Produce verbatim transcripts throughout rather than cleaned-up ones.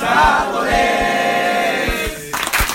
タートです。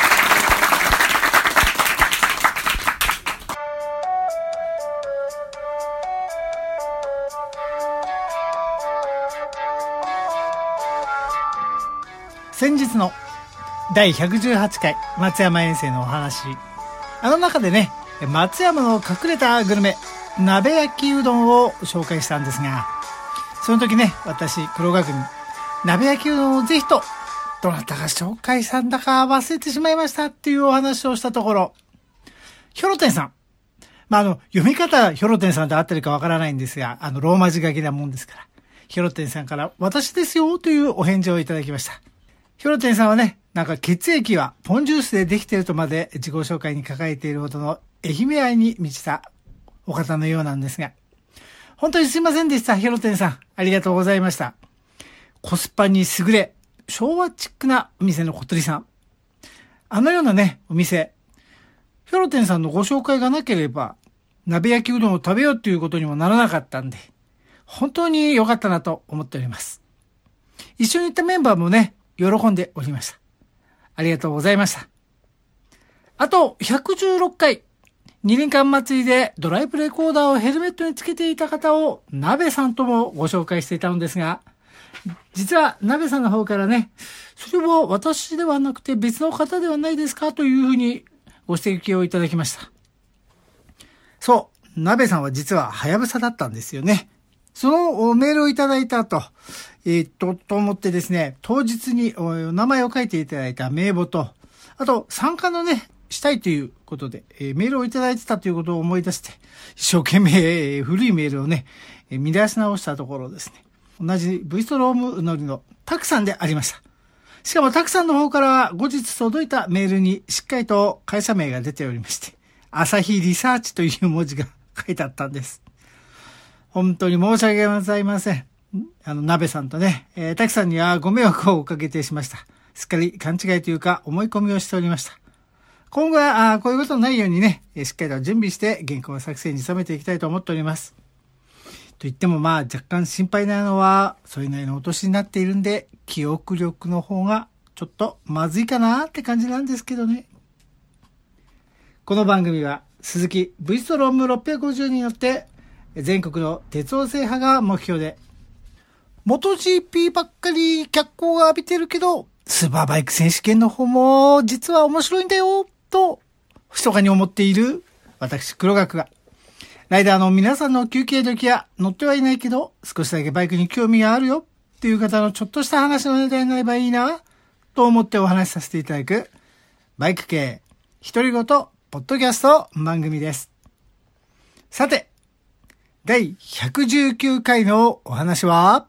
先日のだいひゃくじゅうはちかい松山遠征のお話、あの中でね、松山の隠れたグルメ鍋焼きうどんを紹介したんですが、その時ね、私黒学に鍋焼きうどんをぜひと、どなたが紹介したんだか忘れてしまいましたっていうお話をしたところ、ひょろてんさん、まあ、あの読み方ひょろてんさんと合ってるかわからないんですが、あのローマ字書きなもんですから、ひょろてんさんから私ですよというお返事をいただきました。ひょろてんさんはね、なんか血液はポンジュースでできているとまで自己紹介に書かれているほどの愛媛愛に満ちたお方のようなんですが、本当にすいませんでした。ひょろてんさん、ありがとうございました。コスパに優れ、昭和チックなお店の小鳥さん。あのようなね、お店、ひょろてんさんのご紹介がなければ、鍋焼きうどんを食べようっていうことにもならなかったんで、本当に良かったなと思っております。一緒に行ったメンバーもね、喜んでおりました。ありがとうございました。あと、ひゃくじゅうろっかい、二輪館祭りでドライブレコーダーをヘルメットにつけていた方を、鍋さんともご紹介していたのですが、実は鍋さんの方からね、それは私ではなくて別の方ではないですかというふうにご指摘をいただきました。そう、鍋さんは実ははやぶさだったんですよね。そのメールをいただいた後、えー、っと、と思ってですね、当日にお名前を書いていただいた名簿と、あと参加のね、したいということで、えー、メールをいただいてたということを思い出して、一生懸命、えー、古いメールをね、えー、見出し直したところですね、同じ V ストローム乗りのタクさんでありました。しかもタクさんの方からは後日届いたメールにしっかりと会社名が出ておりまして、朝日リサーチという文字が書いてあったんです。本当に申し訳ございません。あの、鍋さんとね、えー、タクさんにはご迷惑をおかけてしました。すっかり勘違いというか思い込みをしておりました。今後はあこういうことのないようにね、しっかりと準備して原稿作成に努めていきたいと思っております。と言ってもまあ若干心配なのは、それなりのお年になっているんで、記憶力の方がちょっとまずいかなって感じなんですけどね。この番組は鈴木 V ストロームろっぴゃくごじゅうによって全国の鉄道制覇が目標で、元 ジーピー ばっかり脚光が浴びてるけど、スーパーバイク選手権の方も実は面白いんだよと密かに思っている私黒学が、ライダーの皆さんの休憩時や乗ってはいないけど少しだけバイクに興味があるよっていう方のちょっとした話のネタになればいいなと思ってお話しさせていただくバイク系独り言ポッドキャスト番組です。さて、だいひゃくじゅうきゅうかいのお話は、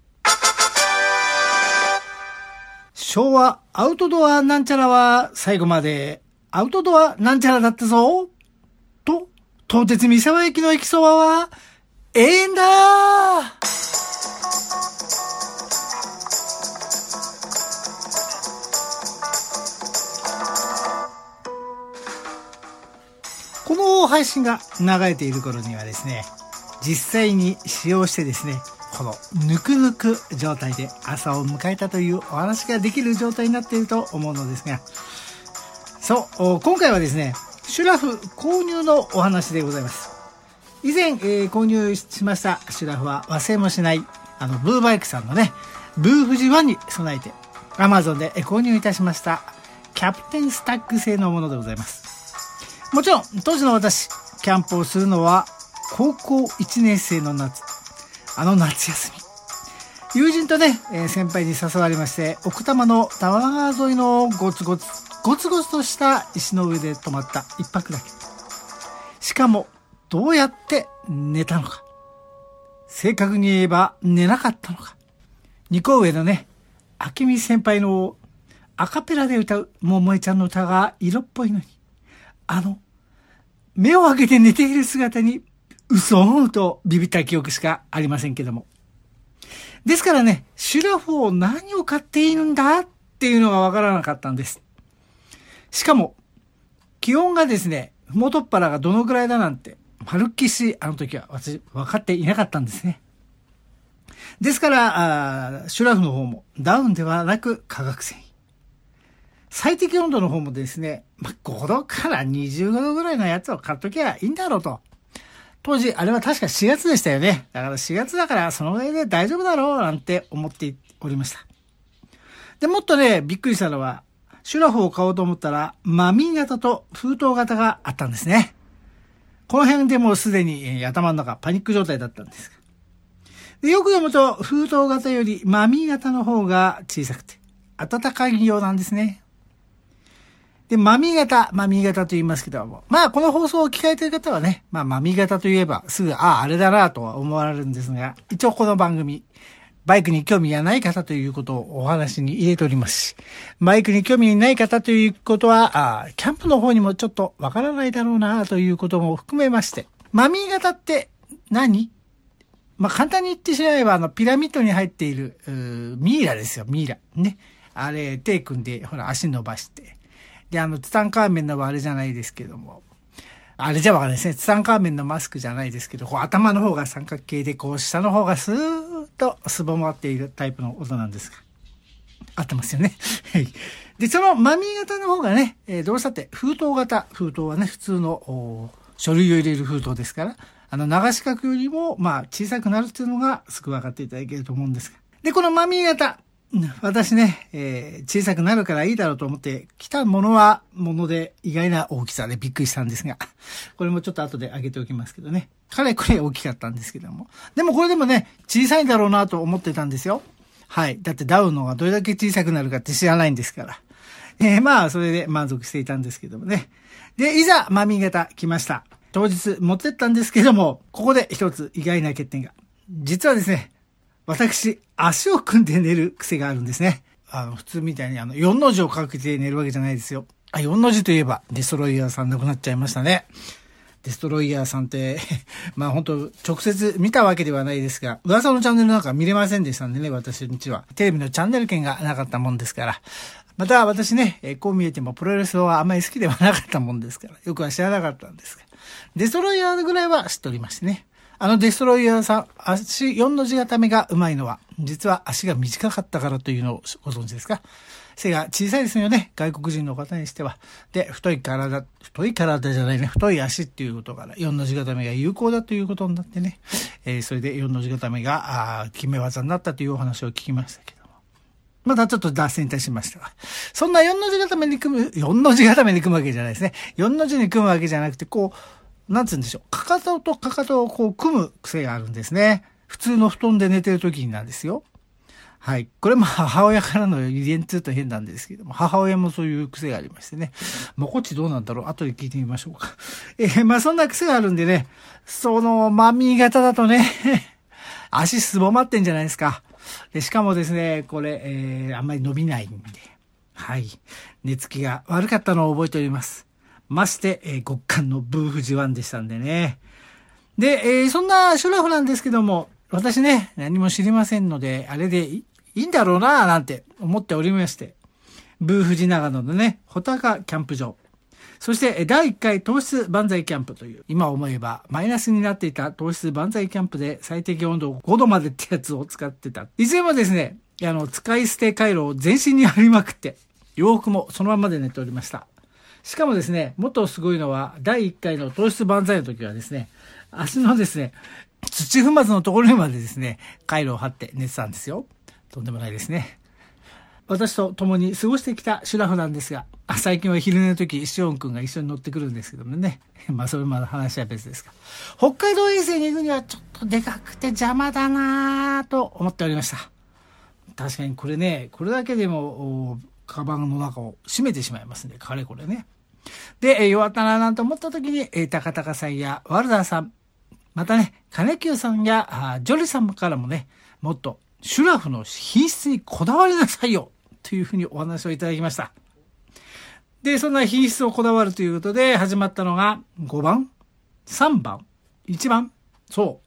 昭和アウトドアなんちゃらは最後までアウトドアなんちゃらだったぞと、東鉄三沢駅の駅そばは永遠だー。この配信が流れている頃にはですね、実際に使用してですね、このぬくぬく状態で朝を迎えたというお話ができる状態になっていると思うのですが、そう、今回はですね、シュラフ購入のお話でございます。以前、えー、購入しましたシュラフは忘れもしない、あのブーバイクさんのね、ブーフジワンに備えて Amazon で購入いたしましたキャプテンスタック製のものでございます。もちろん当時の私、キャンプをするのは高校いちねん生の夏、あの夏休み、友人とね、えー、先輩に誘われまして、奥多摩の多摩川沿いのゴツゴツゴツゴツとした石の上で泊まった一泊だけ。しかもどうやって寝たのか、正確に言えば寝なかったのか。二個上のね、明美先輩のアカペラで歌う桃江ちゃんの歌が色っぽいのに、あの目を開けて寝ている姿に嘘ーとビビった記憶しかありませんけども。ですからね、シュラフを何を買っているんだっていうのがわからなかったんです。しかも気温がですね、ふもとっぱらがどのくらいだなんてまるっきしあの時は私分かっていなかったんですね。 ですから、あシュラフの方もダウンではなく化学繊維。最適温度の方もですね、まあ、ごどからにじゅうごどぐらいのやつを買っときゃいいんだろうと。当時、あれは確かしがつでしたよね。だからしがつだからそのぐらいで大丈夫だろうなんて思っておりました。で、もっとね、びっくりしたのは、シュラフを買おうと思ったら、マミー型と封筒型があったんですね。この辺でもうすでに頭の中パニック状態だったんですが。で、よく読むと、封筒型よりマミー型の方が小さくて、暖かいようなんですね。で、マミー型、マミー型と言いますけども、まあ、この放送を聞かれている方はね、まあ、マミー型といえば、すぐ、ああ、あれだなとは思われるんですが、一応この番組、バイクに興味がない方ということをお話に入れておりますし、バイクに興味ない方ということは、あキャンプの方にもちょっとわからないだろうなということも含めまして、マミー型って何？まあ、簡単に言ってしまえば、あの、ピラミッドに入っている、ミイラですよ、ミイラ。ね。あれ、手組んで、ほら、足伸ばして。で、あの、ツタンカーメンのあれじゃないですけども、あれじゃわかんないですね。ツタンカーメンのマスクじゃないですけど、こう頭の方が三角形で、こう下の方がスーッとすぼまっているタイプの音なんですが。合ってますよね。で、そのマミー型の方がね、えー、どうしたって封筒型、封筒はね、普通の書類を入れる封筒ですから、あの流し角よりも、まあ小さくなるっていうのがすぐ分かっていただけると思うんですが。で、このマミー型、私ね、えー、小さくなるからいいだろうと思って来たものはもので意外な大きさでびっくりしたんですが、これもちょっと後で上げておきますけどね。かなりこれ大きかったんですけども。でもこれでもね、小さいんだろうなと思ってたんですよ。はい。だってダウンのがどれだけ小さくなるかって知らないんですから。えー、まあ、それで満足していたんですけどもね。で、いざマミー型来ました。当日持ってったんですけども、ここで一つ意外な欠点が。実はですね、私、足を組んで寝る癖があるんですね。あの、普通みたいにあの、よんの字をかけて寝るわけじゃないですよ。あ、よんの字といえば、デストロイヤーさん亡くなっちゃいましたね。デストロイヤーさんって、まあ本当直接見たわけではないですが、噂のチャンネルなんか見れませんでしたんでね、私のうちは。テレビのチャンネル権がなかったもんですから。また私ね、こう見えてもプロレスはあんまり好きではなかったもんですから、よくは知らなかったんですが。デストロイヤーぐらいは知っておりましてね。あのデストロイヤーさん、足よんの字固めがうまいのは、実は足が短かったからというのをご存知ですか？背が小さいですよね。外国人の方にしては。で、太い体、太い体じゃないね。太い足っていうことから、よんの字固めが有効だということになってね。えー、それでよんの字固めが、あ決め技になったというお話を聞きましたけども。またちょっと脱線いたしましたが。そんなよんの字固めに組む、よんの字固めに組むわけじゃないですね。よんの字に組むわけじゃなくて、こう、なんつうんでしょう。かかととかかとをこう組む癖があるんですね。普通の布団で寝てる時になんですよ。はい。これも母親からの遺伝って言うと変なんですけども、母親もそういう癖がありましてね。まあ、こっちどうなんだろう？後で聞いてみましょうか。えー、まあ、そんな癖があるんでね、その、マミー型だとね、足すぼまってんじゃないですか。で、しかもですね、これ、えー、あんまり伸びないんで、はい。寝つきが悪かったのを覚えております。まして、えー、極寒のブーフジワンでしたんでね。で、えー、そんなシュラフなんですけども、私ね、何も知りませんので、あれでいいんだろうなぁなんて思っておりまして、ブーフジ長野のね、穂高キャンプ場。そしてだいいっかい糖質万歳キャンプという、今思えばマイナスになっていた糖質万歳キャンプで最適温度ごどまでってやつを使ってた。いずれもですね、あの、使い捨て回路を全身に貼りまくって、洋服もそのままで寝ておりました。しかもですね、もっとすごいのは、だいいっかいの糖質万歳の時はですね、足のですね、土踏まずのところにまでですね、回路を貼って寝てたんですよ。とんでもないですね。私と共に過ごしてきたシュラフなんですが、最近は昼寝の時、シオン君が一緒に乗ってくるんですけどもね。まあ、それまで話は別ですが。北海道遠征に行くにはちょっとでかくて邪魔だなぁと思っておりました。確かにこれね、これだけでも、カバンの中を閉めてしまいますね。かれこれね。で、弱ったなぁなんて思った時に、高高さんやワルダーさん、またね、金久さんやジョリさんからもね、もっとシュラフの品質にこだわりなさいよというふうにお話をいただきました。で、そんな品質をこだわるということで始まったのがごばん、さんばん、いちばん。そう。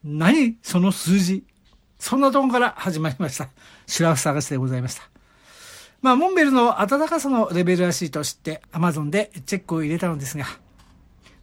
何その数字。そんなところから始まりました。シュラフ探しでございました。まあ、モンベルの暖かさのレベルらしいと知って Amazon でチェックを入れたのですが、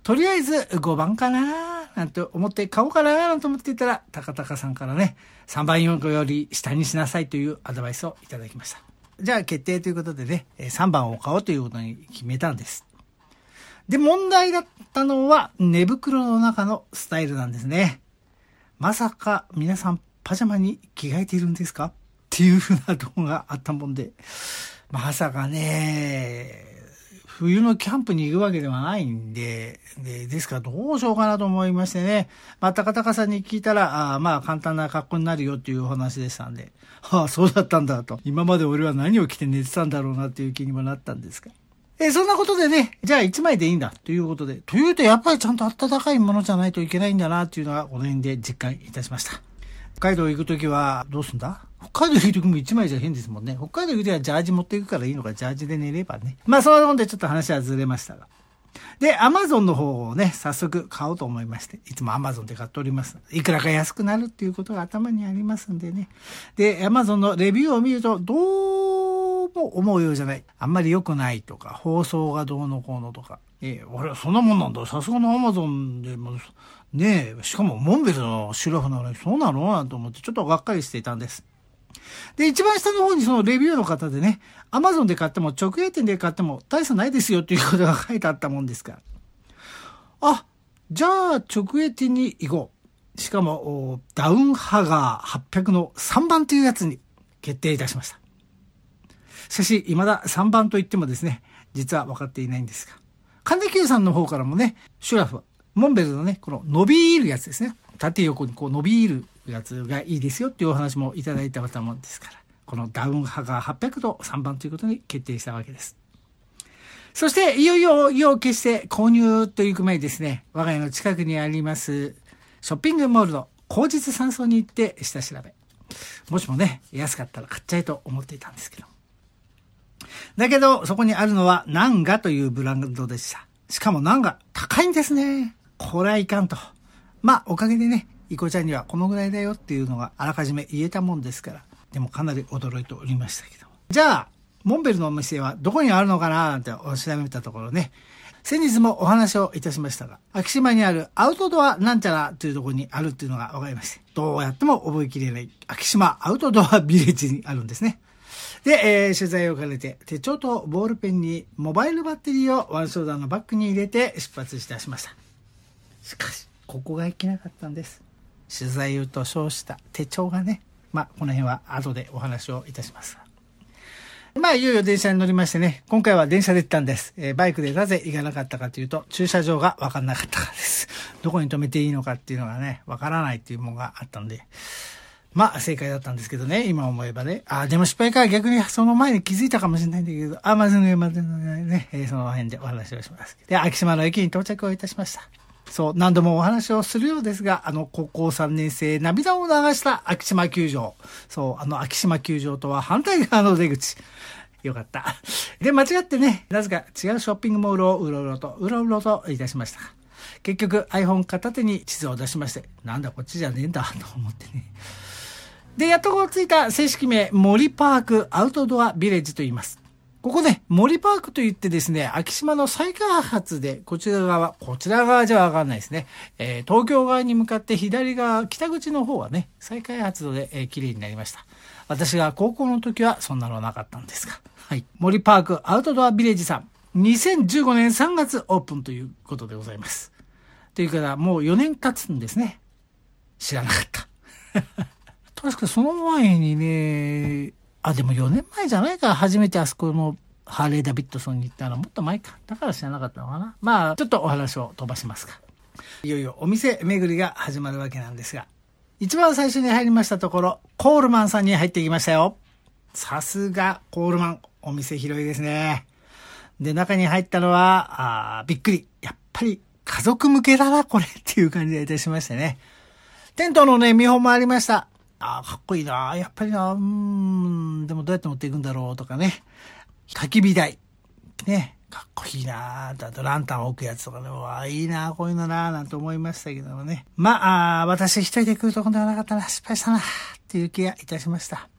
とりあえずごばんかななんて思って買おうかななんて思っていたら、高々さんからね、さんばんよんより下にしなさいというアドバイスをいただきました。じゃあ決定ということでね、さんばんを買おうということに決めたんです。で、問題だったのは寝袋の中のスタイルなんですね。まさか皆さんパジャマに着替えているんですかっていうふうな動画があったもんで、まさかね、冬のキャンプに行くわけではないんで、で、ですからどうしようかなと思いましてね。まあ、高々さんに聞いたら、あまあ、簡単な格好になるよっていうお話でしたんで、はあ、そうだったんだと。今まで俺は何を着て寝てたんだろうなっていう気にもなったんですが。え、そんなことでね、じゃあいちまいでいいんだということで、というとやっぱりちゃんと暖かいものじゃないといけないんだなっていうのは、この辺で実感いたしました。北海道行くときはどうすんだ？北海道行くときもいちまいじゃ変ですもんね。北海道行くときはジャージ持っていくからいいのか、ジャージで寝ればね。まあそんなもんでちょっと話はずれましたが。で、アマゾンの方をね、早速買おうと思いまして、いつもアマゾンで買っております。いくらか安くなるっていうことが頭にありますんでね。で、アマゾンのレビューを見ると、どうも思うようじゃない。あんまり良くないとか、放送がどうのこうのとか。ええ、俺はそんなもんなんだ。さすがのアマゾンでも、ねえ、しかもモンベルのシュラフなのにそうなのなんて思ってちょっとがっかりしていたんです。で、一番下の方にそのレビューの方でね、アマゾンで買っても直営店で買っても大差ないですよっていうことが書いてあったもんですから。あ、じゃあ直営店に行こう。しかも、ダウンハガーはっぴゃくのさんばんというやつに決定いたしました。しかし、未ださんばんと言ってもですね、実は分かっていないんですが。神田久さんの方からもね、シュラフ、モンベルのね、この伸びるやつですね。縦横にこう伸びるやつがいいですよっていうお話もいただいたもんですから、このダウンハガーはっぴゃくとさんばんということに決定したわけです。そして、いよいよ意を決して購入というく前にですね、我が家の近くにありますショッピングモールの後日山荘に行って下調べ。もしもね、安かったら買っちゃえと思っていたんですけど。だけど、そこにあるのはナンガというブランドでした。しかもナンガ高いんですね。これはいかんと。まあ、おかげでね、イコちゃんにはこのぐらいだよっていうのがあらかじめ言えたもんですから、でもかなり驚いておりましたけど。じゃあ、モンベルのお店はどこにあるのかななんて調べたところね、先日もお話をいたしましたが、昭島にあるアウトドアなんちゃらというところにあるっていうのが分かりまして、どうやっても覚えきれない昭島アウトドアビレッジにあるんですね。で、えー、取材を兼ねて手帳とボールペンにモバイルバッテリーをワンショルダーのバッグに入れて出発いたしました。しかし、ここがいけなかったんです。取材と称した手帳がね、まあ、この辺は後でお話をいたします。まあ、いよいよ電車に乗りましてね、今回は電車で行ったんです。えー、バイクでなぜ行かなかったかというと、駐車場が分からなかったからです。どこに止めていいのかっていうのがね、分からないっていうものがあったんで、まあ、正解だったんですけどね、今思えばね。あ、でも失敗から逆にその前に気づいたかもしれないんだけど、あ、まずね、まずね、えー、その辺でお話をします。で、昭島の駅に到着をいたしました。そう、何度もお話をするようですが、あの、高校さんねん生、涙を流した昭島球場。そう、あの、昭島球場とは反対側の出口。よかった。で、間違ってね、なぜか違うショッピングモールをうろうろと、うろうろといたしました。結局 iPhone 片手に地図を出しまして、なんだこっちじゃねえんだと思ってね。で、やっとこうついた正式名、森パークアウトドアビレッジと言います。ここね、森パークと言ってですね、昭島の再開発で、こちら側、こちら側じゃわかんないですね。えー、東京側に向かって左側、北口の方はね、再開発で、えー、綺麗になりました。私が高校の時はそんなのなかったんですが。はい。森パークアウトドアビレッジさん、にせんじゅうごねんさんがつオープンということでございます。というから、もうよねん経つんですね。知らなかった。確かその前にね、あ、でもよねんまえじゃないか。初めてあそこのハーレー・ダビッドソンに行ったのもっと前か。だから知らなかったのかな。まあ、ちょっとお話を飛ばしますが。いよいよお店巡りが始まるわけなんですが、一番最初に入りましたところ、コールマンさんに入ってきましたよ。さすがコールマン。お店広いですね。で、中に入ったのは、あびっくり。やっぱり家族向けだな、これっていう感じがいたしましてね。テントのね、見本もありました。ああ、かっこいいな。やっぱりな、うーん、でもどうやって持っていくんだろうとかね。焚き火台。ね。かっこいいな。あとランタンを置くやつとかね。わあ、いいな、こういうのな、なんて思いましたけどもね。まあ、あ私一人で来るとこではなかったな。失敗したな。っていう気がいたしました。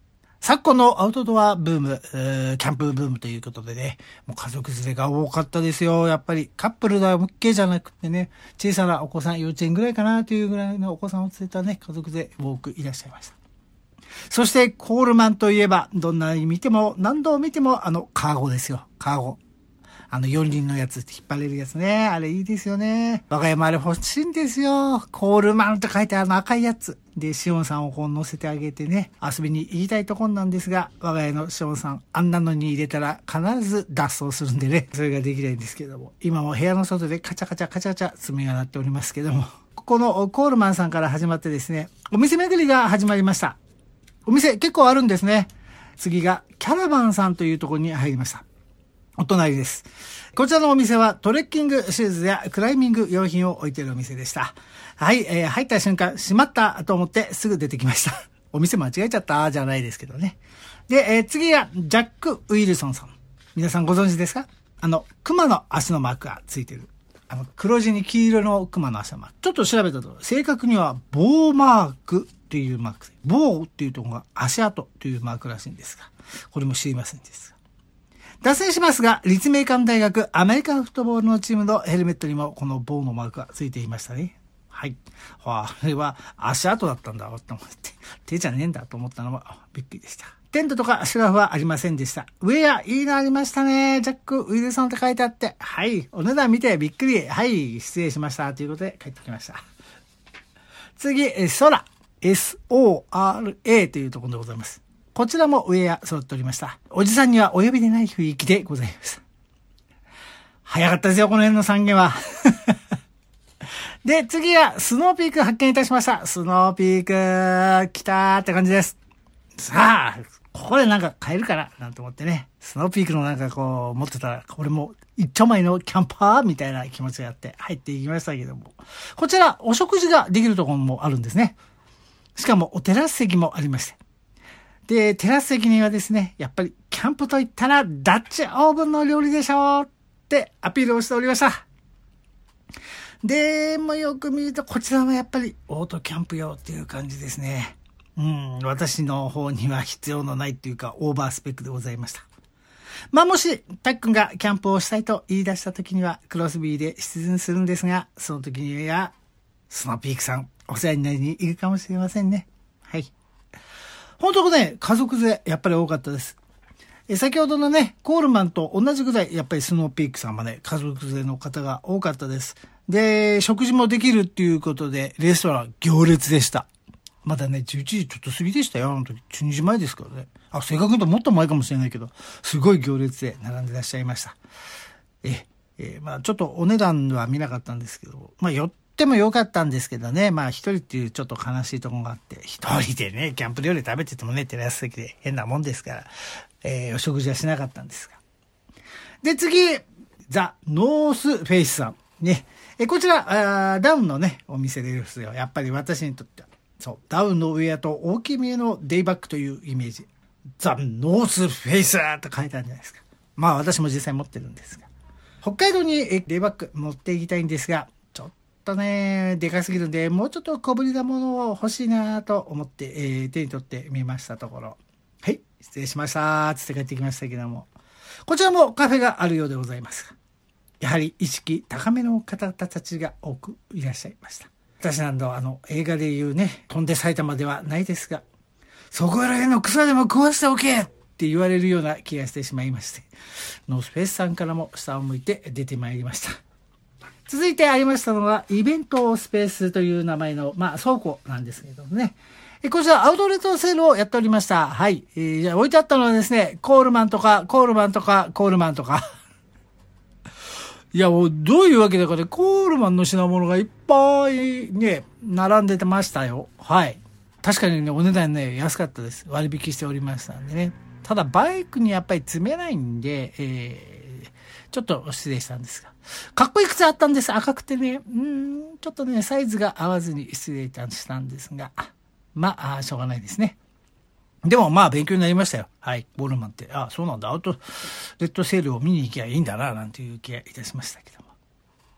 昨今のアウトドアブーム、えー、キャンプブームということでね、もう家族連れが多かったですよ。やっぱりカップルだけじゃなくてね、小さなお子さん、幼稚園ぐらいかなというぐらいのお子さんを連れたね、家族で多くいらっしゃいました。そしてコールマンといえば、どんなに見ても、何度見てもあのカーゴですよ。カーゴ。あの四輪のやつ引っ張れるやつね。あれいいですよね。我が家もあれ欲しいんですよ。コールマンと書いてあの赤いやつ。で、シオンさんをこう乗せてあげてね、遊びに行きたいところなんですが、我が家のシオンさん、あんなのに入れたら必ず脱走するんでね、それができないんですけども、今も部屋の外でカチャカチャカチャカチャ爪が鳴っておりますけども、ここのコールマンさんから始まってですね、お店巡りが始まりました。お店結構あるんですね。次がキャラバンさんというところに入りました。お隣です。こちらのお店はトレッキングシューズやクライミング用品を置いているお店でした。はい、えー、入った瞬間、閉まったと思ってすぐ出てきました。お店間違えちゃったじゃないですけどね。で、えー、次がジャック・ウィルソンさん。皆さんご存知ですか？あの、熊の足のマークがついてる。あの、黒地に黄色の熊の足のマーク。ちょっと調べたところ、正確には棒マークっていうマーク。棒っていうところが足跡というマークらしいんですが、これも知りませんでした。脱線しますが、立命館大学アメリカンフットボールのチームのヘルメットにもこの棒のマークがついていましたね。はい。あれは足跡だったんだと思って、手じゃねえんだと思ったのはびっくりでした。テントとかシュラフはありませんでした。ウェアいいのありましたね。ジャック・ウィルソンって書いてあって。はい。お値段見てびっくり。はい。失礼しました。ということで帰ってきました。次、ソラ。エスオーアールエー というところでございます。こちらもウェア揃っておりました。おじさんにはお呼びでない雰囲気でございました。早かったですよ、この辺の三軒は。で、次はスノーピーク発見いたしました。スノーピーク、来たーって感じです。さあ、ここでなんか買えるかななんて思ってね。スノーピークのなんかこう持ってたら、これも一丁前のキャンパーみたいな気持ちがあって入っていきましたけども。こちら、お食事ができるところもあるんですね。しかもおテラス席もありまして。で、テラス席にはですね、やっぱりキャンプといったらダッチオーブンの料理でしょうってアピールをしておりました。でもよく見るとこちらもやっぱりオートキャンプ用っていう感じですね。うん、私の方には必要のないっていうかオーバースペックでございました。まあもし、タックンがキャンプをしたいと言い出した時にはクロスビーで出演するんですが、その時にはスノーピークさんお世話になりに行くかもしれませんね。はい。本当ね、家族連れ、やっぱり多かったです。え、先ほどのね、コールマンと同じぐらい、やっぱりスノーピークさんもね、家族連れの方が多かったです。で、食事もできるっていうことで、レストラン行列でした。まだね、じゅういちじちょっと過ぎでしたよ、あの時。じゅうにじまえですからね。あ、正確に言うともっと前かもしれないけど、すごい行列で並んでらっしゃいました。え、え、まあちょっとお値段は見なかったんですけど、まあよってもよかったんですけどね。まあ一人っていうちょっと悲しいところがあって、一人でね、キャンプ料理食べててもね、テラス席で変なもんですから、えー、お食事はしなかったんですが。で、次、ザ・ノースフェイスさん。ね。え、こちら、あダウンのね、お店ですよ。やっぱり私にとっては。そう、ダウンのウェアと大きめのデイバッグというイメージ。ザ・ノースフェイスと書いてあるんじゃないですか。まあ私も実際持ってるんですが。北海道にデイバッグ持っていきたいんですが、ちょっとね、でかすぎるんで、もうちょっと小ぶりなものを欲しいなと思って、えー、手に取ってみましたところ。はい、失礼しました。つって帰ってきましたけども。こちらもカフェがあるようでございますが、やはり意識高めの方たちが多くいらっしゃいました。私なんだあの映画で言うね、飛んで埼玉ではないですが、そこらへんの草でも食わしておけって言われるような気がしてしまいまして、ノースフェイスさんからも下を向いて出てまいりました。続いてありましたのはイベントスペースという名前の、まあ倉庫なんですけどもね。こちらアウトレットセールをやっておりました。はい。えー、じゃあ置いてあったのはですね、コールマンとか、コールマンとか、コールマンとか。いや、もうどういうわけだかね、コールマンの品物がいっぱいね、並んでてましたよ。はい。確かにね、お値段ね、安かったです。割引しておりましたんでね。ただ、バイクにやっぱり積めないんで、えー、ちょっと失礼したんですが。かっこいい靴あったんです。赤くてね。うーん、ちょっとね、サイズが合わずに失礼したんですが。まあ、あしょうがないですね。でもまあ勉強になりましたよ。はい。コールマンって。あ、そうなんだ。アウトレットセールを見に行きゃいいんだな、なんていう気がいたしましたけども。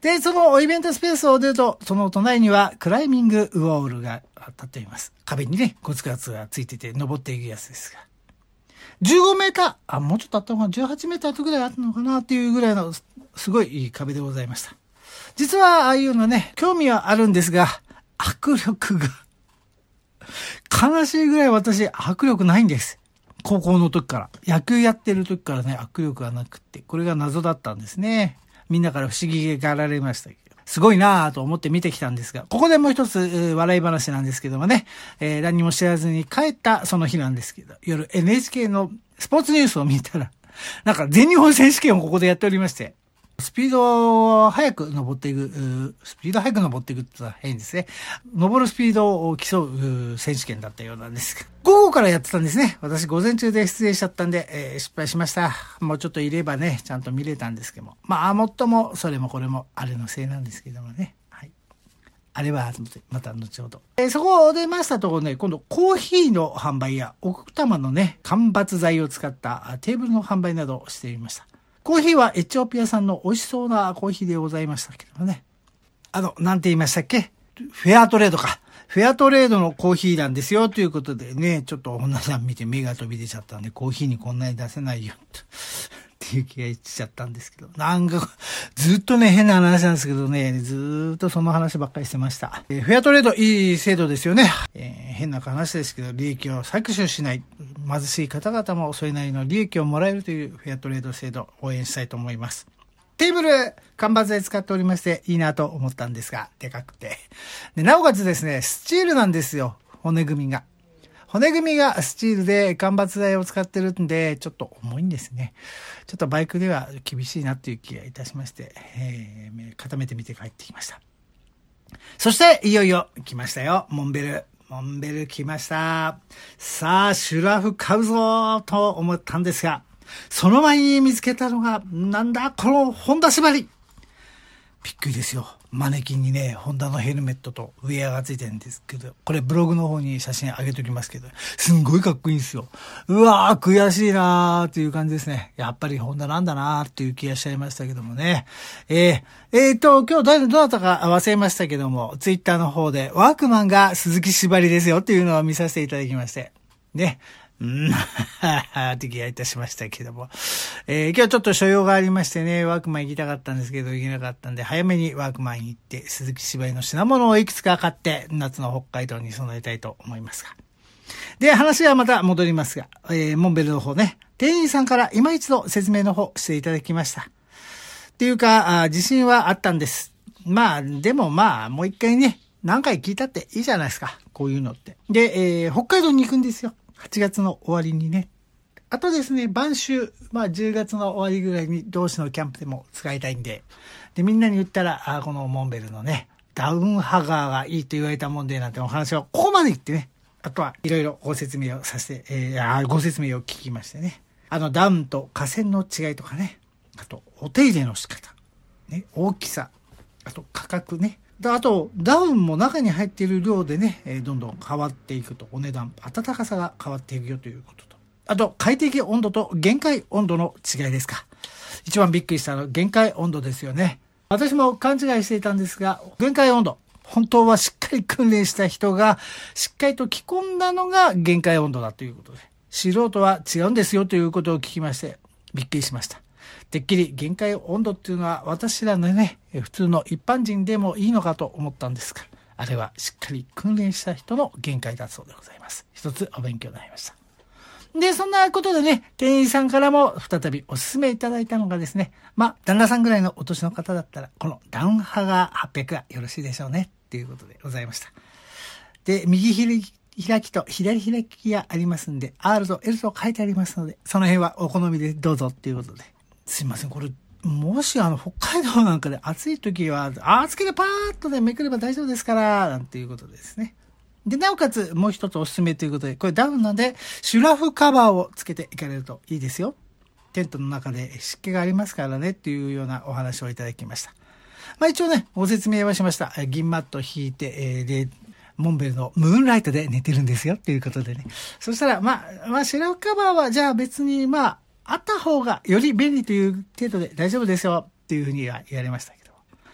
で、そのイベントスペースを出ると、その隣にはクライミングウォールが立っています。壁にね、ゴツガツがついてて登っていくやつですが。じゅうごメーター、あ、もうちょっとあったのかな、じゅうはちメーターぐらいあったのかなっていうぐらいのすごいいい壁でございました。実はああいうのね、興味はあるんですが、握力が、悲しいぐらい私、握力ないんです。高校の時から。野球やってる時からね、握力がなくって、これが謎だったんですね。みんなから不思議がられましたけど。すごいなぁと思って見てきたんですが、ここでもう一つ、笑い話なんですけどもね、えー、何も知らずに帰ったその日なんですけど、夜 エヌエイチケー のスポーツニュースを見たら、なんか全日本選手権をここでやっておりまして、スピードを速く登っていく、スピード速く登っていくってのは変ですね。登るスピードを競う選手権だったようなんですが、午後からやってたんですね。私午前中で失礼しちゃったんで、えー、失敗しました。もうちょっといればね、ちゃんと見れたんですけども。まあ、もっとも、それもこれもあれのせいなんですけどもね。はい。あれは、また後ほど。えー、そこを出ましたところね、今度コーヒーの販売や奥多摩のね、間伐材を使ったテーブルの販売などをしていました。コーヒーはエチオピア産の美味しそうなコーヒーでございましたけどもね。あの、なんて言いましたっけ？フェアトレードか。フェアトレードのコーヒーなんですよということでね、ちょっと女さん見て目が飛び出ちゃったんで、コーヒーにこんなに出せないよっていう気がしちゃったんですけど、なんかずっとね変な話なんですけどね、ずーっとその話ばっかりしてました。えー、フェアトレードいい制度ですよね。えー、変な話ですけど、利益を搾取しない、貧しい方々もそれなりの利益をもらえるというフェアトレード制度を応援したいと思います。テーブル、間伐材使っておりまして、いいなと思ったんですが、でかくて。で、なおかつですね、スチールなんですよ、骨組みが。骨組みがスチールで間伐材を使ってるんで、ちょっと重いんですね。ちょっとバイクでは厳しいなという気がいたしまして、えー、固めてみて帰ってきました。そして、いよいよ来ましたよ、モンベル。モンベル来ました。さあ、シュラフ買うぞと思ったんですが、その前に見つけたのが、なんだこのホンダ縛り。びっくりですよ。マネキンにね、ホンダのヘルメットとウェアがついてるんですけど、これブログの方に写真上げておきますけど、すんごいかっこいいんですよ。うわー、悔しいなーっていう感じですね。やっぱりホンダなんだなーっていう気がしちゃいましたけどもね。えー、えーと、今日誰、どなたか忘れましたけども、ツイッターの方でワークマンが鈴木縛りですよっていうのを見させていただきまして。ね。うん、ははって気がいたしましたけども。えー、今日ちょっと所用がありましてね、ワークマン行きたかったんですけど、行けなかったんで、早めにワークマンに行って、鈴木芝居の品物をいくつか買って、夏の北海道に備えたいと思いますが。で、話はまた戻りますが、えー、モンベルの方ね、店員さんから今一度説明の方していただきました。っていうか、あ自信はあったんです。まあ、でもまあ、もう一回ね、何回聞いたっていいじゃないですか、こういうのって。で、えー、北海道に行くんですよ。はちがつの終わりにね。あとですね、晩秋、まあじゅうがつの終わりぐらいに同志のキャンプでも使いたいんで。で、みんなに言ったら、あこのモンベルのね、ダウンハガーがいいと言われたもんで、なんてお話をここまで言ってね。あとはいろいろご説明をさせて、えー、あご説明を聞きましてね。あのダウンと架線の違いとかね。あと、お手入れの仕方。ね、大きさ。あと、価格ね。あと、ダウンも中に入っている量でね、えー、どんどん変わっていくと、お値段、暖かさが変わっていくよということと。あと、快適温度と限界温度の違いですか。一番びっくりしたのは限界温度ですよね。私も勘違いしていたんですが、限界温度。本当はしっかり訓練した人が、しっかりと着込んだのが限界温度だということで。素人は違うんですよということを聞きまして、びっくりしました。てっきり限界温度っていうのは私らのね、普通の一般人でもいいのかと思ったんですが、あれはしっかり訓練した人の限界だそうでございます。一つお勉強になりました。で、そんなことでね、店員さんからも再びお勧めいただいたのがですね、まあ、旦那さんぐらいのお年の方だったら、このダウンハガーはっぴゃくがよろしいでしょうね、っていうことでございました。で、右開きと左開きがありますんで、R と L と書いてありますので、その辺はお好みでどうぞっていうことで。すいません、これ、もしあの、北海道なんかで暑い時は、あーつけてパーッとね、めくれば大丈夫ですから、なんていうことですね。で、なおかつ、もう一つおすすめということで、これダウンなんで、シュラフカバーをつけていかれるといいですよ。テントの中で湿気がありますからね、っていうようなお話をいただきました。まあ一応ね、ご説明はしました。銀マット引いて、えー、で、モンベルのムーンライトで寝てるんですよ、っていうことでね。そしたら、まあ、まあ、シュラフカバーは、じゃあ別に、まあ、あった方がより便利という程度で大丈夫ですよっていうふうには言われましたけど。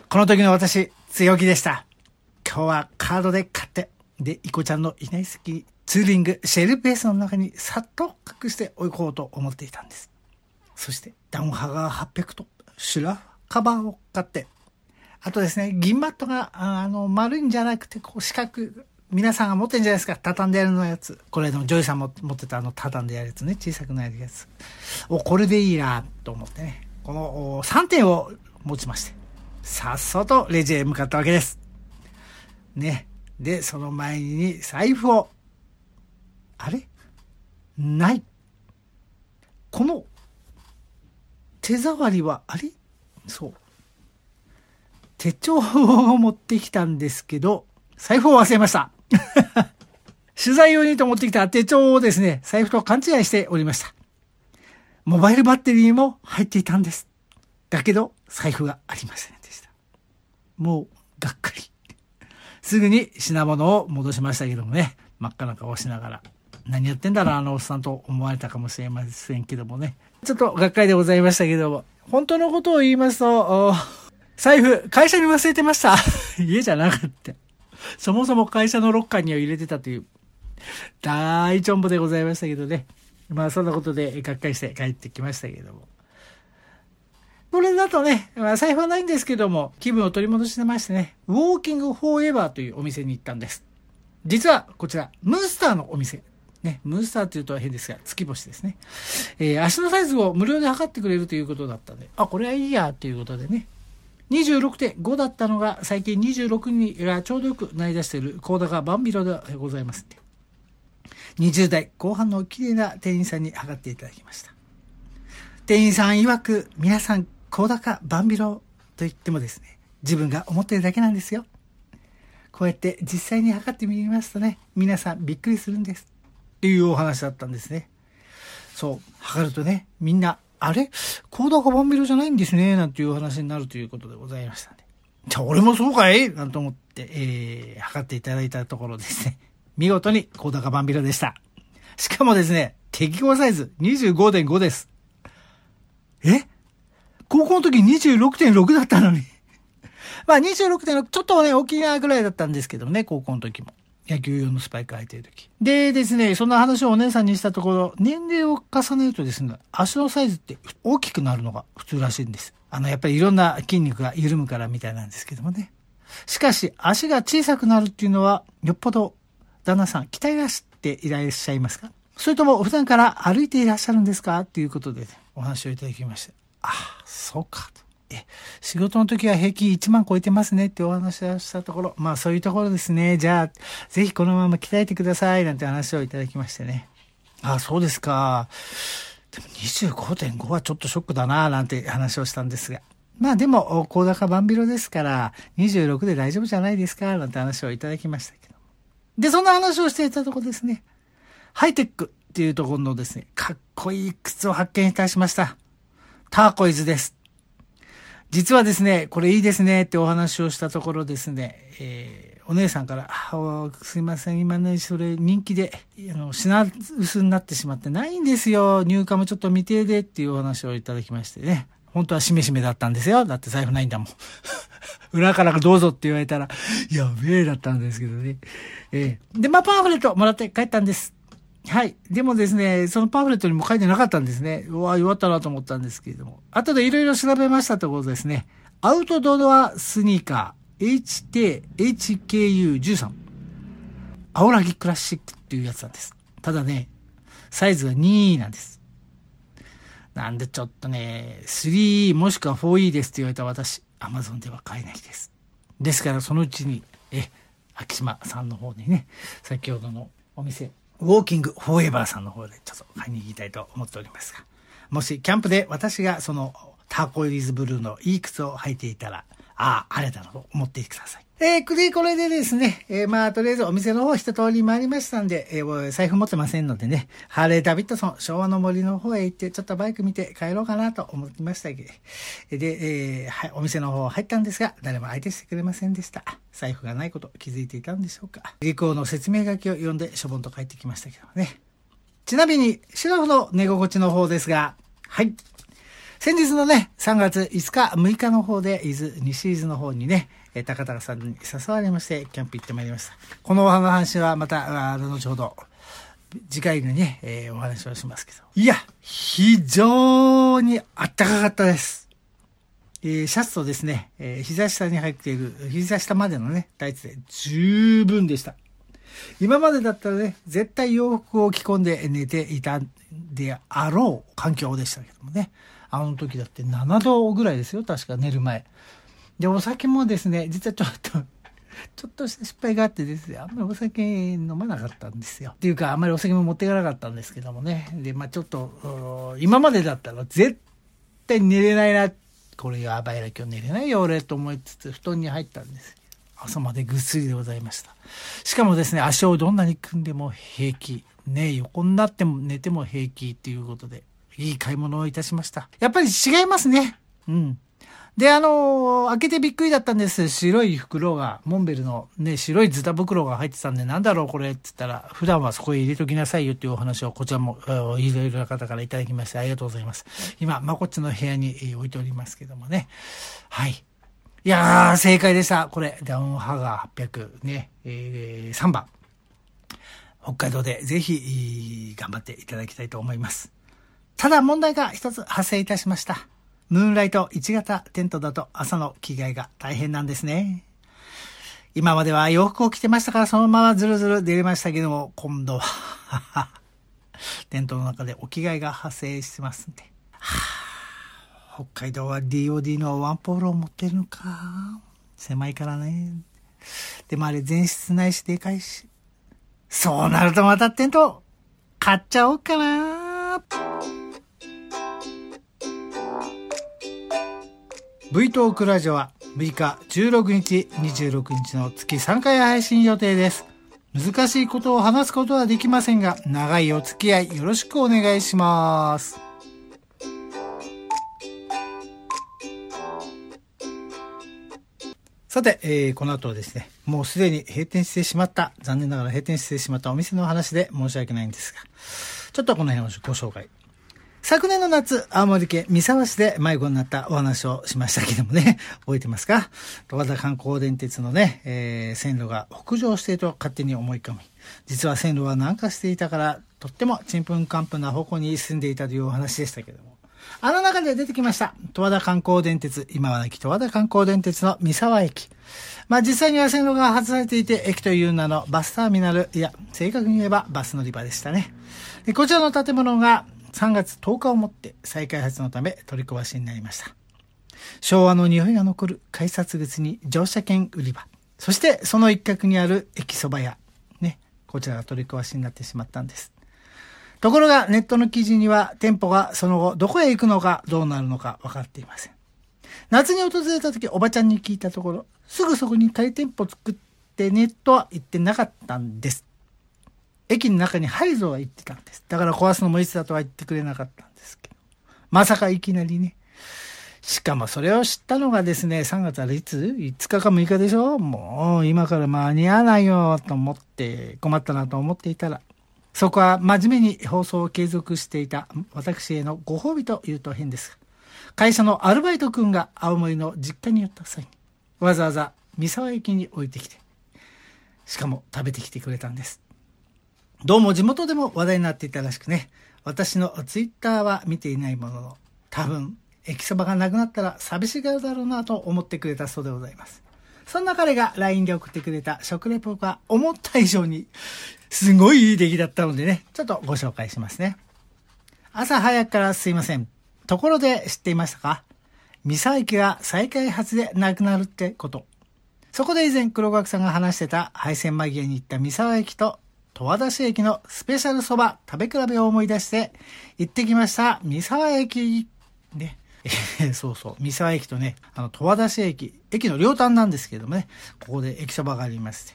この時の私、強気でした。今日はカードで買って、で、イコちゃんのいない席にツーリングシェルベースの中にさっと隠しておこうと思っていたんです。そしてダウンハガーはっぴゃくとシュラフカバーを買って、あとですね、銀マットがあの丸いんじゃなくてこう四角、皆さんが持ってるんじゃないですか、畳んでやるのやつ。これでもジョイさんも持ってたあの畳んでやるやつね、小さくなるやつ。お、これでいいなと思ってね、このさんてんを持ちまして、さっそとレジへ向かったわけです。ね。で、その前に財布を、あれない。この手触りは、あれそう。手帳を持ってきたんですけど、財布を忘れました。取材用にと持ってきた手帳をですね、財布と勘違いしておりました。モバイルバッテリーも入っていたんです。だけど、財布がありませんでした。もう、がっかり。すぐに品物を戻しましたけどもね、真っ赤な顔しながら、何やってんだろうあのおっさんと思われたかもしれませんけどもね。ちょっとがっかりでございましたけども、本当のことを言いますと、財布、会社に忘れてました。家じゃなかった。そもそも会社のロッカーには入れてたという、大チョンボでございましたけどね。まあそんなことでがっかりして帰ってきましたけども。これだとね、まあ、財布はないんですけども、気分を取り戻してましてね、ウォーキングフォーエバーというお店に行ったんです。実はこちら、ムースターのお店。ね、ムースターっていうと変ですが、月星ですね。えー、足のサイズを無料で測ってくれるということだったんで、あ、これはいいやということでね。にじゅうろくてんご だったのが、最近にじゅうろくにがちょうどよくなり出している高高バンビロでございますんで。にじゅう代後半の綺麗な店員さんに測っていただきました。店員さん曰く、皆さん、高高バンビロと言ってもですね、自分が思ってるだけなんですよ。こうやって実際に測ってみますとね、皆さんびっくりするんです。っていうお話だったんですね。そう、測るとね、みんな、あれ高高バンビロじゃないんですね、なんていうお話になるということでございましたんで。じゃあ俺もそうかいなんて思って、えー、測っていただいたところですね、見事に高高バンビロでした。しかもですね、適合サイズ にじゅうごてんご です。え高校の時 にじゅうろくてんろく だったのに。まあ にじゅうろくてんろく ちょっとね、大きなぐらいだったんですけどね、高校の時も。野球用のスパイク履いてる時。でですね、そんな話をお姉さんにしたところ、年齢を重ねるとですね、足のサイズって大きくなるのが普通らしいんです。あの、やっぱりいろんな筋肉が緩むからみたいなんですけどもね。しかし、足が小さくなるっていうのは、よっぽど旦那さん、鍛えらしていらっしゃいますか？それとも普段から歩いていらっしゃるんですかっていうことで、ね、お話をいただきました。ああ、そうかと。え、仕事の時は平均いちまん超えてますねってお話をしたところ、まあそういうところですね。じゃあ、ぜひこのまま鍛えてくださいなんて話をいただきましてね。ああ、そうですか。でも にじゅうごてんご はちょっとショックだななんて話をしたんですが。まあでも、高高バンビロですから、にじゅうろくで大丈夫じゃないですかなんて話をいただきましたけど。で、そんな話をしていたところですね。ハイテックっていうところのですね、かっこいい靴を発見いたしました。ターコイズです。実はですね、これいいですねってお話をしたところですね、えー、お姉さんから、すいません、今ね、それ人気で、あの、品薄になってしまってないんですよ。入荷もちょっと未定でっていうお話をいただきましてね。本当はしめしめだったんですよ。だって財布ないんだもん。裏からどうぞって言われたら、やべえだったんですけどね。えー、で、まあ、パンフレットもらって帰ったんです。はい。でもですね、そのパンフレットにも書いてなかったんですね。うわ、弱ったなと思ったんですけれども。後でいろいろ調べましたところですね。アウトドアスニーカー エイチティーエイチケーユーじゅうさん。青ラギクラシックっていうやつなんです。ただね、サイズがになんです。なんでちょっとね、スリーもしくはフォーイー ですって言われた私、アマゾンでは買えないです。ですからそのうちに、え、秋島さんの方にね、先ほどのお店、ウォーキングフォーエバーさんの方でちょっと買いに行きたいと思っておりますが、もしキャンプで私がそのターコイズブルーのいい靴を履いていたら、ああ、あれだなと思ってください。えー、で、これでですね、えー、まあ、とりあえずお店の方一通り回りましたんで、えー、財布持ってませんのでね、ハーレー・ダビッドソン、昭和の森の方へ行って、ちょっとバイク見て帰ろうかなと思ってましたけど、で、えー、はい、お店の方入ったんですが、誰も相手してくれませんでした。財布がないこと気づいていたんでしょうか。リコーの説明書きを読んで、しょぼんと帰ってきましたけどね。ちなみに、シラフの寝心地の方ですが、はい。 先日のね、さんがついつか、むいかの方で、伊豆、西伊豆の方にね、高田さんに誘われまして、キャンプ行ってまいりました。このお話はまた、後ほど、次回にね、えー、お話をしますけど。いや、非常に暖かかったです。えー、シャツとですね、えー、膝下に入っている、膝下までのね、タイツで十分でした。今までだったらね、絶対洋服を着込んで寝ていたであろう環境でしたけどもね。あの時だってななどぐらいですよ、確か寝る前。で、お酒もですね、実はちょっと、ちょっとした失敗があってですね、あんまりお酒飲まなかったんですよ。っていうか、あんまりお酒も持っていかなかったんですけどもね。で、まあちょっと、今までだったら絶対寝れないな、これやばいな、今日寝れないよ俺と思いつつ、布団に入ったんです。朝までぐっすりでございました。しかもですね、足をどんなに組んでも平気。ね、横になっても寝ても平気っていうことで、いい買い物をいたしました。やっぱり違いますね。うん。で、あのー、開けてびっくりだったんです。白い袋が、モンベルのね、白いズタ袋が入ってたんで、なんだろうこれって言ったら、普段はそこへ入れときなさいよっていうお話を、こちらも、いろいろな方からいただきまして、ありがとうございます。今、まこっちの部屋に置いておりますけどもね。はい。いやー、正解でした。これ、ダウンハガーはっぴゃくね、えー、さんばん。北海道でぜひ、頑張っていただきたいと思います。ただ問題が一つ発生いたしました。ムーンライトいちがたテントだと朝の着替えが大変なんですね。今までは洋服を着てましたからそのままずるずる出れましたけども、今度はテントの中でお着替えが発生してますんで。はあ、北海道は ディーオーディー のワンポールを持ってるのか。狭いからね。でもあれ全室ないしでかいし。そうなるとまたテント買っちゃおうかな。V トークラジオはむいか、じゅうろくにち、にじゅうろくにちの月さんかい配信予定です。難しいことを話すことはできませんが、長いお付き合いよろしくお願いします。さて、えー、この後はですね、もうすでに閉店してしまった、残念ながら閉店してしまったお店の話で申し訳ないんですが、ちょっとこの辺をご紹介。昨年の夏、青森県三沢市で迷子になったお話をしましたけどもね、覚えてますか？十和田観光電鉄のね、えー、線路が北上していると勝手に思い込み、実は線路は南下していたから、とってもちんぷんかんぷんな方向に進んでいたというお話でしたけども、あの中で出てきました、十和田観光電鉄、今はなき十和田観光電鉄の三沢駅。まあ実際には線路が外されていて、駅という名のバスターミナル、いや、正確に言えばバス乗り場でしたね。でこちらの建物が、さんがつとおかをもって再開発のため取り壊しになりました。昭和の匂いが残る改札口に乗車券売り場、そしてその一角にある駅そば屋、ね、こちらが取り壊しになってしまったんです。ところがネットの記事には店舗がその後どこへ行くのかどうなるのか分かっていません。夏に訪れた時おばちゃんに聞いたところ、すぐそこに仮店舗作ってねとは言ってなかったんです。駅の中に入るぞは言ってたんです。だから壊すのもいつだとは言ってくれなかったんですけど。まさかいきなりね。しかもそれを知ったのがですね、さんがつあれいつ ?いつかかむいかでしょ。もう今から間に合わないよと思って困ったなと思っていたら、そこは真面目に放送を継続していた私へのご褒美と言うと変ですが、会社のアルバイト君が青森の実家に寄った際に、わざわざ三沢駅に置いてきて、しかも食べてきてくれたんです。どうも地元でも話題になっていたらしくね、私のツイッターは見ていないものの、多分駅そばがなくなったら寂しがるだろうなと思ってくれたそうでございます。そんな彼が ライン で送ってくれた食レポが思った以上にすごいいい出来だったのでね、ちょっとご紹介しますね。朝早くからすいません。ところで知っていましたか？三沢駅が再開発でなくなるってこと。そこで以前黒学さんが話してた廃線間際に行った三沢駅と十和田市駅のスペシャルそば食べ比べを思い出して行ってきました三沢駅ね。そうそう三沢駅とね、あの十和田市駅、駅の両端なんですけどもね、ここで駅そばがありまして、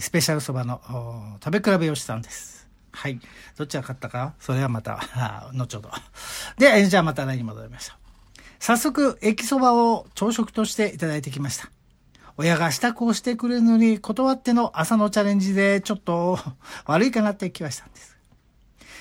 スペシャルそばの食べ比べをしたんです。はい、どっちが勝ったかそれはまた後ほどで、じゃあまた来に戻りましょう。早速駅そばを朝食としていただいてきました。親が支度をしてくれるのに断っての朝のチャレンジでちょっと悪いかなって気はしたんです。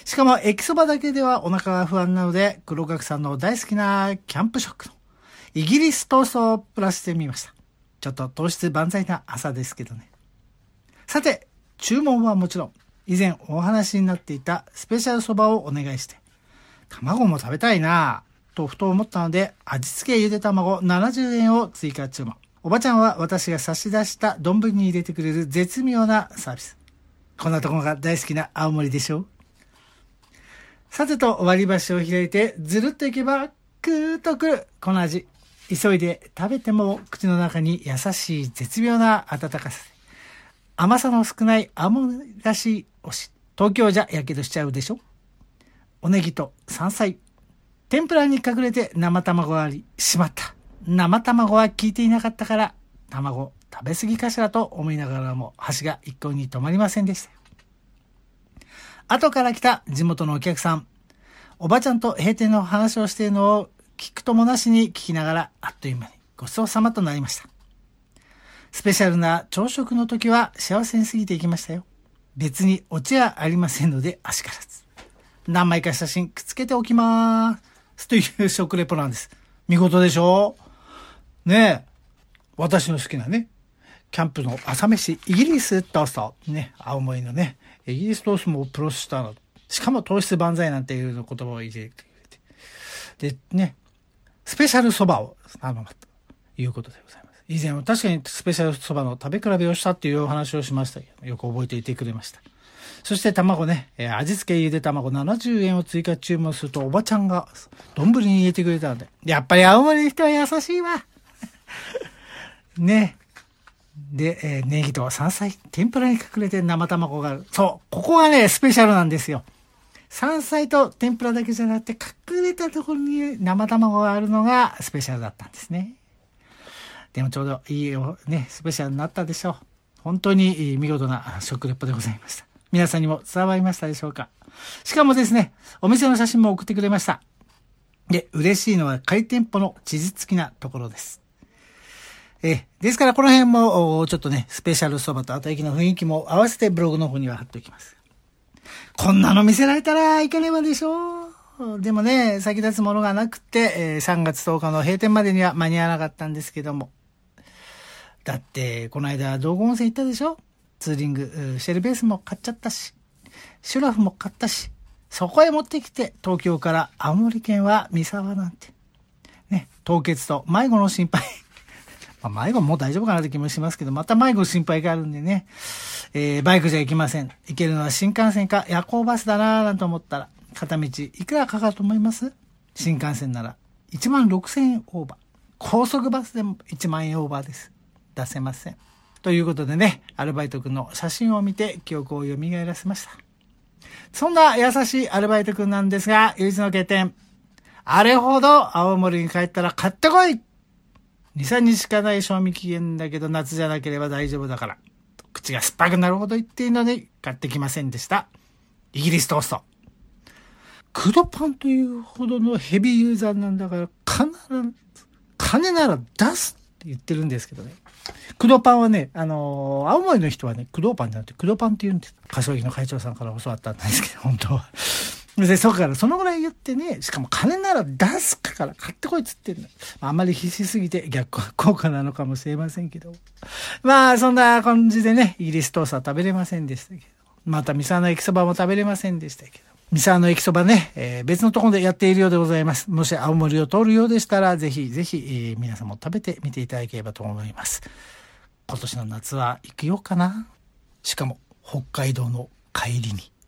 しかも駅そばだけではお腹が不安なので、黒岳さんの大好きなキャンプ食のイギリストーストをプラスしてみました。ちょっと糖質万歳な朝ですけどね。さて、注文はもちろん、以前お話になっていたスペシャルそばをお願いして、卵も食べたいなぁとふと思ったので、味付けゆで卵ななじゅうえんを追加注文。おばちゃんは私が差し出した丼に入れてくれる絶妙なサービス。こんなところが大好きな青森でしょう。さてと割り箸を開いてずるっといけばクーッとくるこの味。急いで食べても口の中に優しい絶妙な温かさ。甘さの少ない青森らしいおし。東京じゃやけどしちゃうでしょ。おネギと山菜。天ぷらに隠れて生卵があり、しまった。生卵は効いていなかったから、卵食べ過ぎかしらと思いながらも箸が一向に止まりませんでした。後から来た地元のお客さん。おばちゃんと閉店の話をしているのを聞くともなしに聞きながらあっという間にごちそうさまとなりました。スペシャルな朝食の時は幸せに過ぎていきましたよ。別にオチはありませんのであしからず。何枚か写真くっつけておきます。という食レポなんです。見事でしょねえ。私の好きなね、キャンプの朝飯、イギリストースト。ね、青森のね、イギリストーストもプロスターの、しかも糖質万歳なんていう言葉を入れてくれて。で、ね、スペシャルそばを頼むということでございます。以前は確かにスペシャルそばの食べ比べをしたっていうお話をしましたけど、よく覚えていてくれました。そして卵ね、えー、味付けゆで卵ななじゅうえんを追加注文するとおばちゃんが丼に入れてくれたので、やっぱり青森の人は優しいわ。ね。で、えー、ネギと山菜、天ぷらに隠れて生卵がある。そう、ここがね、スペシャルなんですよ。山菜と天ぷらだけじゃなくて、隠れたところに生卵があるのがスペシャルだったんですね。でもちょうどいいよ、ね、スペシャルになったでしょう。本当に見事な食レポでございました。皆さんにも伝わりましたでしょうか。しかもですね、お店の写真も送ってくれました。で、嬉しいのは開店舗の地図付きなところです。え、ですからこの辺もちょっとね、スペシャルそばとあと駅の雰囲気も合わせてブログの方には貼っておきます。こんなの見せられたらいけねばでしょう。でもね、先立つものがなくて、えー、さんがつとおかの閉店までには間に合わなかったんですけども。だって、この間道後温泉行ったでしょ。ツーリング、シェルベースも買っちゃったし、シュラフも買ったし、そこへ持ってきて、東京から青森県は三沢なんて。ね、凍結と迷子の心配。まあ、迷子もう大丈夫かなって気もしますけど、また迷子の心配があるんでね、えー、バイクじゃ行きません。行けるのは新幹線か夜行バスだなぁなんて思ったら、片道いくらかかると思います？新幹線ならいちまんろくせんえんオーバー。高速バスでもいちまんえんオーバーです。出せません。ということでね、アルバイト君の写真を見て記憶を蘇らせました。そんな優しいアルバイト君なんですが、唯一の欠点。あれほど青森に帰ったら買ってこい !に、さんにちしかない賞味期限だけど夏じゃなければ大丈夫だから。口が酸っぱくなるほど言っているので買ってきませんでした。イギリストースト。クドパンというほどのヘビーユーザーなんだから、必ず、金なら出すって言ってるんですけどね。クドパンはね、あのー、青森の人はね、クドパンじゃなくてクドパンって言うんです。柏木の会長さんから教わったんですけど、本当は。で、そこからそのぐらい言ってね、しかも金なら出すから買ってこいっつってんの。あんまり必死すぎて逆効果なのかもしれませんけど。まあ、そんな感じでね、イギリストーストは食べれませんでしたけど。また、三沢の駅そばも食べれませんでしたけど。三沢の駅そばね、えー、別のところでやっているようでございます。もし青森を通るようでしたら、ぜひぜひ、えー、皆さんも食べてみていただければと思います。今年の夏は行くようかな。しかも、北海道の帰りに。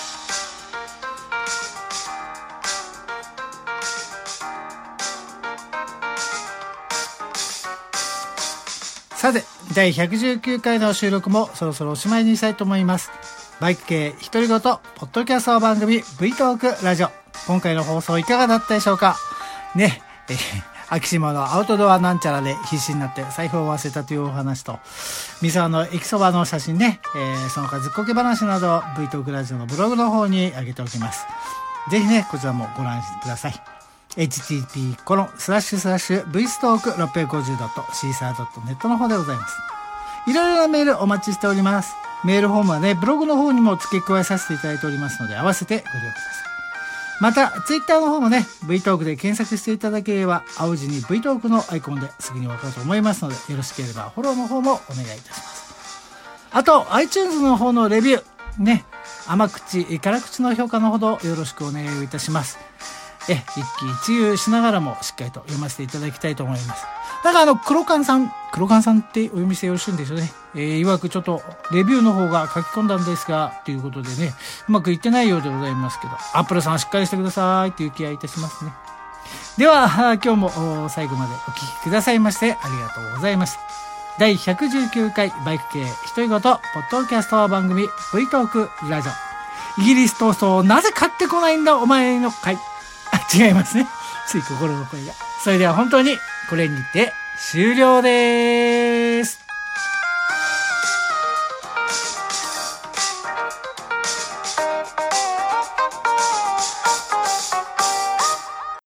さて、だいひゃくじゅうきゅうかいの収録もそろそろおしまいにしたいと思います。バイク系独り言ポッドキャスト番組 V トークラジオ。今回の放送いかがだったでしょうかね、えー、秋島のアウトドアなんちゃらで必死になって財布を忘れたというお話と、三沢の駅そばの写真ね、えー、その他ずっこけ話など V トークラジオのブログの方に上げておきます。ぜひね、こちらもご覧ください。エイチティーピー コロンスラッシュスラッシュ V ストークろっぴゃくごじゅうドットシーサードットネットの方でございます。いろいろなメールお待ちしております。 メールフォームはね、ブログの方にも付け加えさせていただいておりますので、合わせてご利用ください。また、ツイッターの方もね、V トークで検索していただければ、青字に V トークのアイコンですぐにわかると思いますので、よろしければフォローの方もお願いいたします。あと、iTunes の方のレビュー、ね、甘口、辛口の評価のほどよろしくお願いいたします。え、一喜一憂しながらもしっかりと読ませていただきたいと思います。なんかあの、黒缶さん、黒缶さんってお読みしてよろしいんでしょうね。えー、いわくちょっと、レビューの方が書き込んだんですが、ということでね、うまくいってないようでございますけど、アップルさんしっかりしてくださいという気合いいたしますね。では、今日も最後までお聞きくださいまして、ありがとうございました。だいひゃくじゅうきゅうかいバイク系独り言ポッドキャスト番組 V トークラジオ。イギリストーストをなぜ買ってこないんだお前の会。あ、違いますね。つい心の声が。それでは本当にこれにて終了でーす。